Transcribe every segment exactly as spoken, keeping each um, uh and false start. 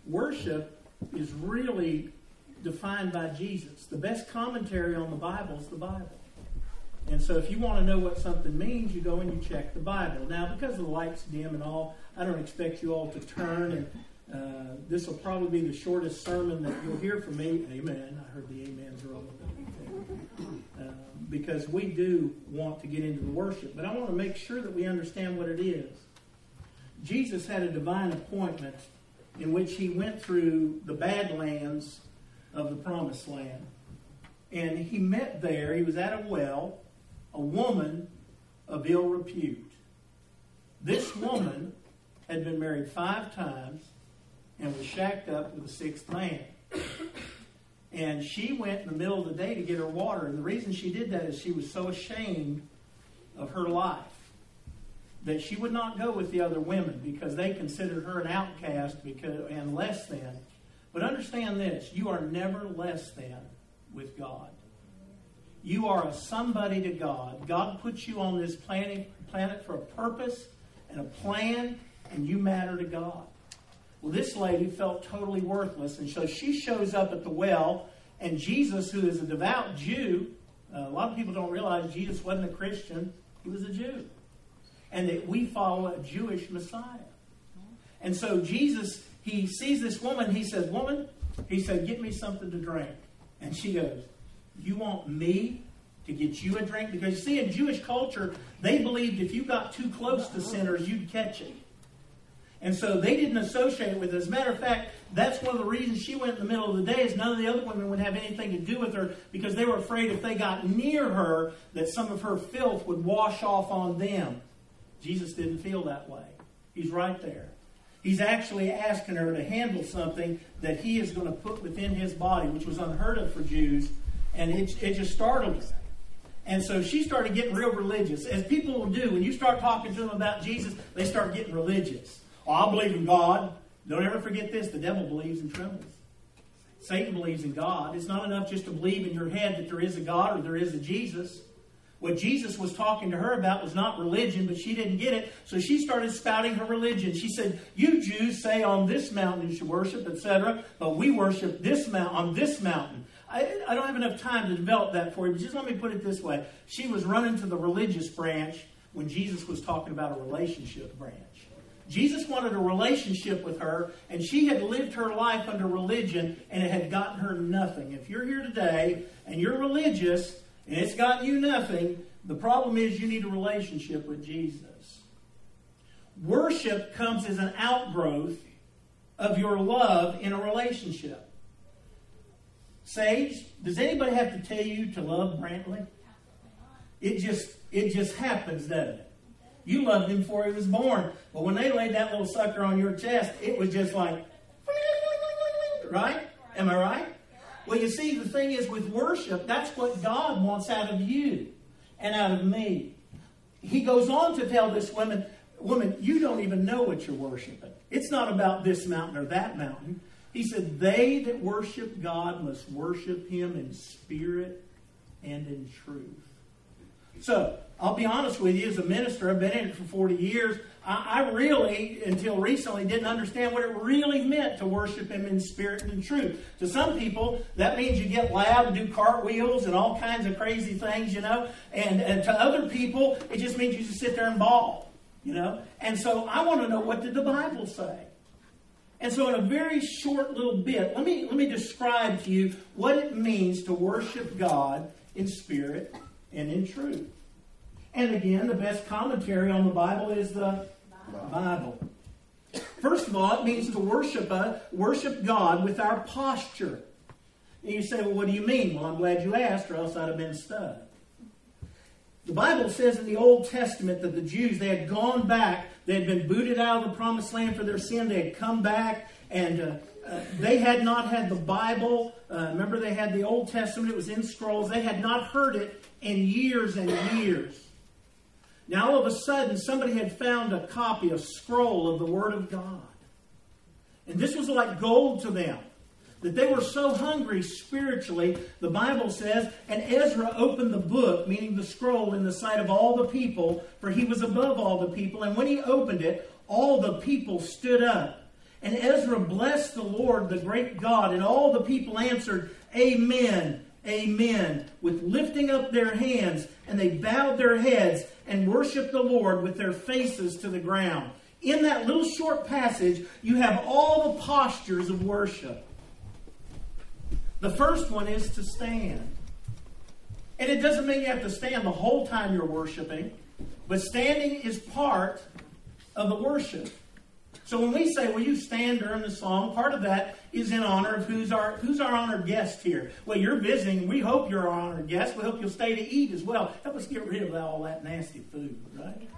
worship is really defined by Jesus. The best commentary on the Bible is the Bible. And so if you want to know what something means, you go and you check the Bible. Now, because the light's dim and all, I don't expect you all to turn. And uh, this will probably be the shortest sermon that you'll hear from me. Amen. I heard the amens roll. Uh, because we do want to get into the worship. But I want to make sure that we understand what it is. Jesus had a divine appointment in which he went through the Badlands of the Promised Land. And he met there, he was at a well, a woman of ill repute. This woman had been married five times and was shacked up with a sixth man. And she went in the middle of the day to get her water. And the reason she did that is she was so ashamed of her life that she would not go with the other women because they considered her an outcast because, and less than. But understand this, you are never less than with God. You are a somebody to God. God puts you on this planet, planet for a purpose and a plan, and you matter to God. Well, this lady felt totally worthless, and so she shows up at the well, and Jesus, who is a devout Jew, uh, a lot of people don't realize Jesus wasn't a Christian, he was a Jew. And that we follow a Jewish Messiah. And so Jesus, he sees this woman, he says, woman, he said, get me something to drink. And she goes, you want me to get you a drink? Because you see, in Jewish culture, they believed if you got too close to sinners, you'd catch it. And so they didn't associate it with it. As a matter of fact, that's one of the reasons she went in the middle of the day is none of the other women would have anything to do with her because they were afraid if they got near her that some of her filth would wash off on them. Jesus didn't feel that way. He's right there. He's actually asking her to handle something that he is going to put within his body, which was unheard of for Jews, and it, it just startled her. And so she started getting real religious, as people will do. When you start talking to them about Jesus, they start getting religious. Oh, I believe in God. Don't ever forget this. The devil believes and trembles. Satan believes in God. It's not enough just to believe in your head that there is a God or there is a Jesus. What Jesus was talking to her about was not religion, but she didn't get it. So she started spouting her religion. She said, you Jews say on this mountain you should worship, et cetera, but we worship this mount on this mountain. I, I don't have enough time to develop that for you, but just let me put it this way. She was running to the religious branch when Jesus was talking about a relationship branch. Jesus wanted a relationship with her, and she had lived her life under religion, and it had gotten her nothing. If you're here today and you're religious, and it's gotten you nothing, the problem is you need a relationship with Jesus. Worship comes as an outgrowth of your love in a relationship. Sage, does anybody have to tell you to love Brantley? It just, it just happens, doesn't it? You loved him before he was born. But when they laid that little sucker on your chest, it was just like, right? Am I right? Well, you see, the thing is with worship, that's what God wants out of you and out of me. He goes on to tell this woman, woman, you don't even know what you're worshiping. It's not about this mountain or that mountain. He said, they that worship God must worship him in spirit and in truth. So, I'll be honest with you, as a minister, I've been in it for forty years. I, I really, until recently, didn't understand what it really meant to worship him in spirit and in truth. To some people, that means you get loud and do cartwheels and all kinds of crazy things, you know. And, and to other people, it just means you just sit there and bawl, you know. And so I want to know, what did the Bible say? And so in a very short little bit, let me, let me describe to you what it means to worship God in spirit and in truth. And again, the best commentary on the Bible is the Bible. First of all, it means to worship uh, worship God with our posture. And you say, well, what do you mean? Well, I'm glad you asked, or else I'd have been stuck. The Bible says in the Old Testament that the Jews, they had gone back. They had been booted out of the Promised Land for their sin. They had come back, and uh, uh, they had not had the Bible. Uh, remember, they had the Old Testament. It was in scrolls. They had not heard it in years and years. Now, all of a sudden, somebody had found a copy, a scroll of the Word of God. And this was like gold to them. That they were so hungry spiritually, the Bible says, and Ezra opened the book, meaning the scroll, in the sight of all the people, for he was above all the people. And when he opened it, all the people stood up. And Ezra blessed the Lord, the great God, and all the people answered, Amen, Amen, with lifting up their hands, and they bowed their heads and worshiped the Lord with their faces to the ground. In that little short passage, you have all the postures of worship. The first one is to stand. And it doesn't mean you have to stand the whole time you're worshiping, but standing is part of the worship. So when we say, will you stand during the song, part of that is in honor of who's our who's our honored guest here. Well, you're visiting. We hope you're our honored guest. We hope you'll stay to eat as well. Help us get rid of all that nasty food, right?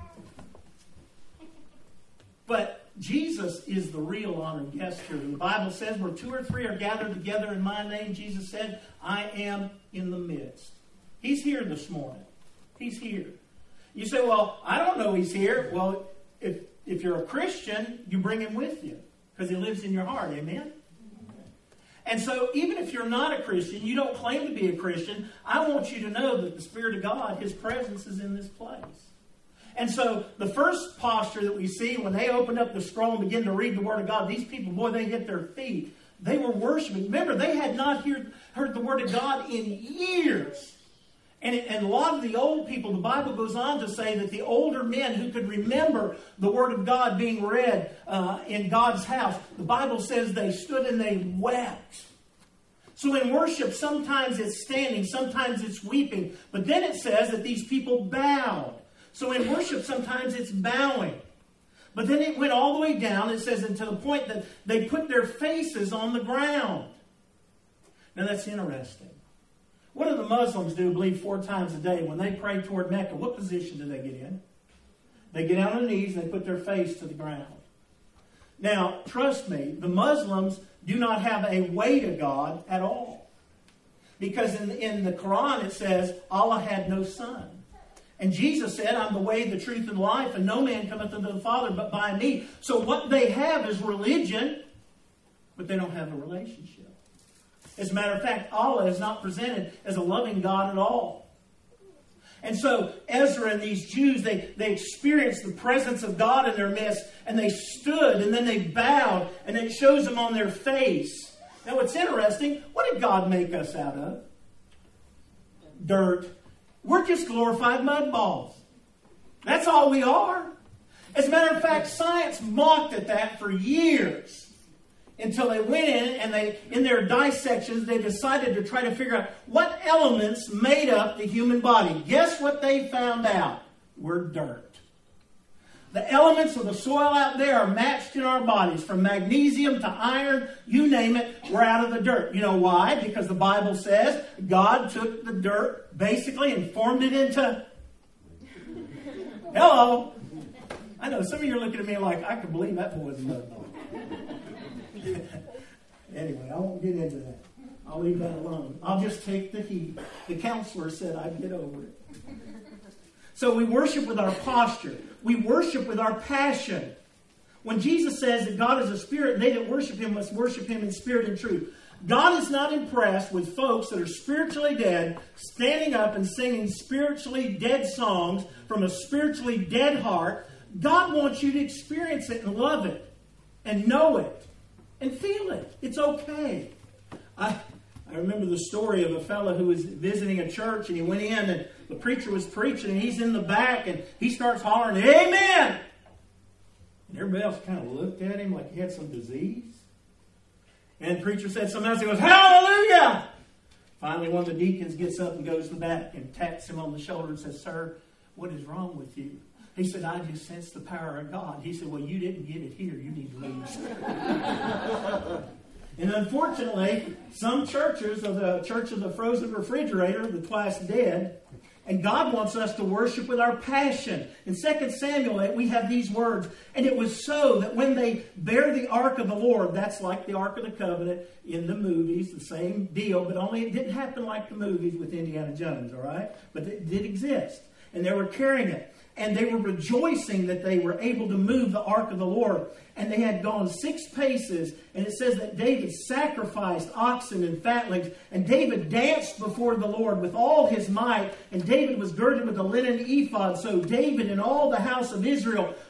But Jesus is the real honored guest here. The Bible says where two or three are gathered together in my name, Jesus said, I am in the midst. He's here this morning. He's here. You say, well, I don't know he's here. Well, if if you're a Christian, you bring him with you because he lives in your heart. Amen? And so even if you're not a Christian, you don't claim to be a Christian, I want you to know that the Spirit of God, His presence is in this place. And so the first posture that we see when they opened up the scroll and began to read the Word of God, these people, boy, they hit their feet. They were worshiping. Remember, they had not heard, heard the Word of God in years. And, it, and a lot of the old people, the Bible goes on to say that the older men who could remember the Word of God being read uh, in God's house, the Bible says they stood and they wept. So in worship, sometimes it's standing, sometimes it's weeping. But then it says that these people bowed. So in worship, sometimes it's bowing. But then it went all the way down, it says, and to the point that they put their faces on the ground. Now that's interesting. What do the Muslims do, believe, four times a day? When they pray toward Mecca, what position do they get in? They get on their knees and they put their face to the ground. Now, trust me, the Muslims do not have a way to God at all. Because in, in the Quran it says, Allah had no son. And Jesus said, I'm the way, the truth, and life, and no man cometh unto the Father but by me. So what they have is religion, but they don't have a relationship. As a matter of fact, Allah is not presented as a loving God at all. And so Ezra and these Jews, they, they experienced the presence of God in their midst, and they stood, and then they bowed, and it shows them on their face. Now what's interesting, what did God make us out of? Dirt. We're just glorified mud balls. That's all we are. As a matter of fact, science mocked at that for years. Until they went in and they, in their dissections, they decided to try to figure out what elements made up the human body. Guess what they found out? We're dirt. The elements of the soil out there are matched in our bodies. From magnesium to iron, you name it, we're out of the dirt. You know why? Because the Bible says God took the dirt, basically, and formed it into... Hello? I know, some of you are looking at me like, I can believe that boy's a mud ball. Anyway, I won't get into that. I'll leave that alone. I'll just take the heat. The counselor said I'd get over it. So we worship with our posture. We worship with our passion. When Jesus says that God is a spirit and they that worship Him must worship Him in spirit and truth, God is not impressed with folks that are spiritually dead, standing up and singing spiritually dead songs from a spiritually dead heart. God wants you to experience it and love it and know it. And feel it. It's okay. I I remember the story of a fellow who was visiting a church, and he went in and the preacher was preaching, and he's in the back and he starts hollering, Amen! And everybody else kind of looked at him like he had some disease. And the preacher said something else. He goes, Hallelujah! Finally, one of the deacons gets up and goes to the back and taps him on the shoulder and says, Sir, what is wrong with you? He said, I just sensed the power of God. He said, well, you didn't get it here. You need to leave. And unfortunately, some churches are the church of the frozen refrigerator, the twice dead. And God wants us to worship with our passion. In Second Samuel eight, we have these words. And it was so that when they bear the ark of the Lord, that's like the Ark of the Covenant in the movies, the same deal, but only it didn't happen like the movies with Indiana Jones, all right? But it did exist. And they were carrying it. And they were rejoicing that they were able to move the ark of the Lord. And they had gone six paces. And it says that David sacrificed oxen and fatlings. And David danced before the Lord with all his might. And David was girded with a linen ephod. So David and all the house of Israel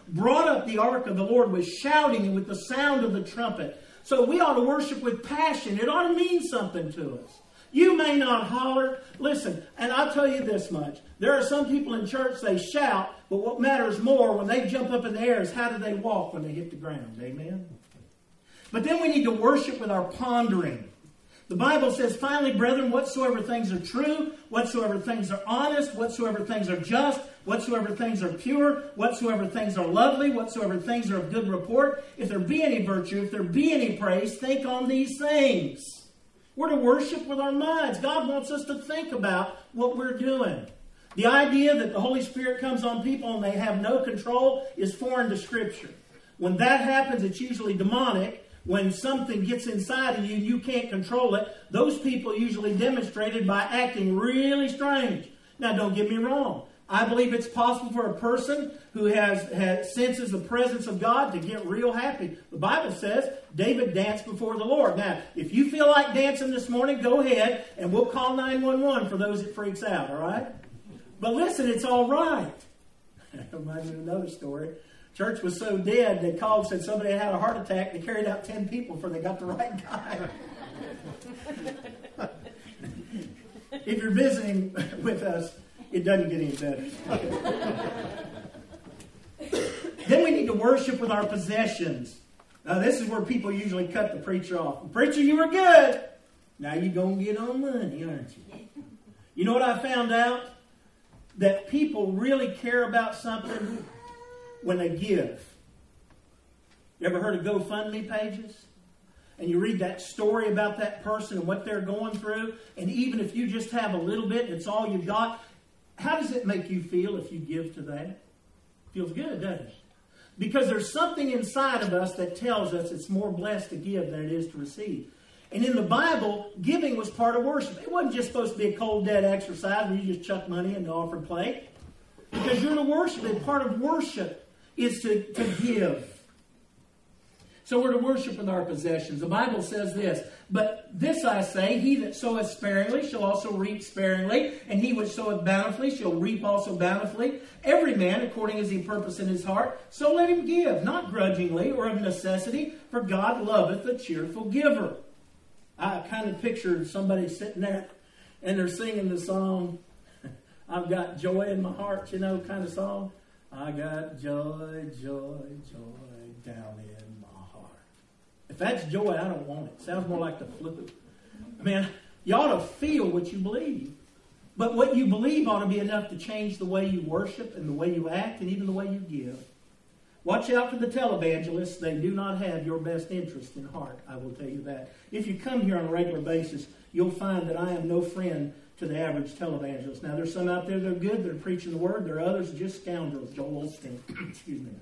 brought up the ark of the Lord with shouting and with the sound of the trumpet. So we ought to worship with passion. It ought to mean something to us. You may not holler. Listen, and I'll tell you this much. There are some people in church, they shout, but what matters more when they jump up in the air is how do they walk when they hit the ground. Amen? But then we need to worship with our pondering. The Bible says, finally, brethren, whatsoever things are true, whatsoever things are honest, whatsoever things are just, whatsoever things are pure, whatsoever things are lovely, whatsoever things are of good report, if there be any virtue, if there be any praise, think on these things. We're to worship with our minds. God wants us to think about what we're doing. The idea that the Holy Spirit comes on people and they have no control is foreign to Scripture. When that happens, it's usually demonic. When something gets inside of you, you can't control it. Those people usually demonstrate it by acting really strange. Now, don't get me wrong. I believe it's possible for a person who has, has senses the presence of God to get real happy. The Bible says David danced before the Lord. Now, if you feel like dancing this morning, go ahead and we'll call nine one one for those it freaks out, all right? But listen, it's all right. Reminds me of another story. Church was so dead, they called, said somebody had a heart attack. They carried out ten people before they got the right guy. If you're visiting with us, it doesn't get any better. Then we need to worship with our possessions. Now, this is where people usually cut the preacher off. Preacher, you were good. Now you're going to get on money, aren't you? You know what I found out? That people really care about something when they give. You ever heard of GoFundMe pages? And you read that story about that person and what they're going through, and even if you just have a little bit and it's all you've got, how does it make you feel if you give to that? It feels good, doesn't it? Because there's something inside of us that tells us it's more blessed to give than it is to receive. And in the Bible, giving was part of worship. It wasn't just supposed to be a cold, dead exercise where you just chuck money in the offering plate. Because you're to worship, and part of worship is to, to give. So we're to worship with our possessions. The Bible says this, but this I say, he that soweth sparingly shall also reap sparingly, and he which soweth bountifully shall reap also bountifully. Every man according as he purpose in his heart, so let him give, not grudgingly or of necessity, for God loveth a cheerful giver. I kind of pictured somebody sitting there, and they're singing the song, I've got joy in my heart, you know, kind of song. I got joy, joy, joy down in my heart. If that's joy, I don't want it. Sounds more like the flute. I mean, you ought to feel what you believe. But what you believe ought to be enough to change the way you worship and the way you act and even the way you give. Watch out for the televangelists. They do not have your best interest in heart. I will tell you that. If you come here on a regular basis, you'll find that I am no friend to the average televangelist. Now, there's some out there that are good, that are preaching the word. There are others just scoundrels. Joel Osteen. Excuse me.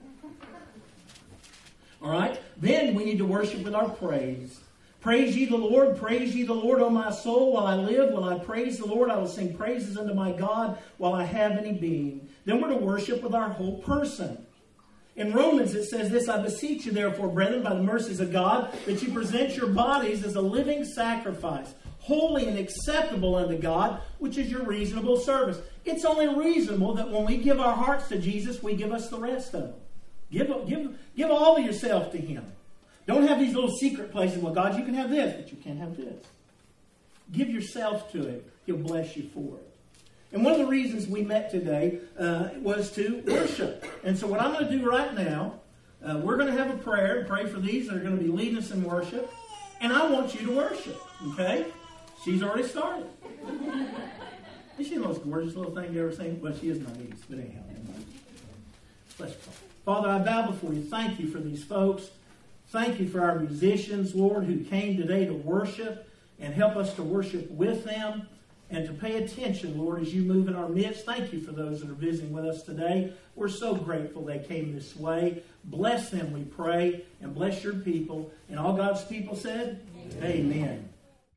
All right? Then we need to worship with our praise. Praise ye the Lord. Praise ye the Lord, O my soul. While I live, while I praise the Lord, I will sing praises unto my God while I have any being. Then we're to worship with our whole person. In Romans it says this, I beseech you therefore, brethren, by the mercies of God, that you present your bodies as a living sacrifice, holy and acceptable unto God, which is your reasonable service. It's only reasonable that when we give our hearts to Jesus, we give us the rest of them. Give, give, give all of yourself to Him. Don't have these little secret places. Well, God, you can have this, but you can't have this. Give yourself to it. He'll bless you for it. And one of the reasons we met today uh, was to worship. And so what I'm going to do right now, uh, we're going to have a prayer and pray for these that are going to be leading us in worship. And I want you to worship. Okay? She's already started. Isn't she the most gorgeous little thing you ever seen? Well, she is my niece, but anyhow. Let's pray. Father, I bow before you. Thank you for these folks. Thank you for our musicians, Lord, who came today to worship and help us to worship with them and to pay attention, Lord, as you move in our midst. Thank you for those that are visiting with us today. We're so grateful they came this way. Bless them, we pray, and bless your people. And all God's people said, Amen. Amen.